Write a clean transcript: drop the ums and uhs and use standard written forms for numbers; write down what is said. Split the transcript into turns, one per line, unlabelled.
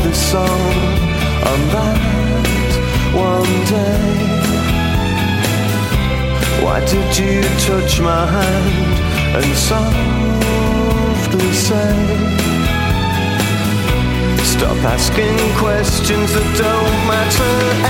the song on that one day. Why did you touch my hand and softly say, stop asking questions that don't matter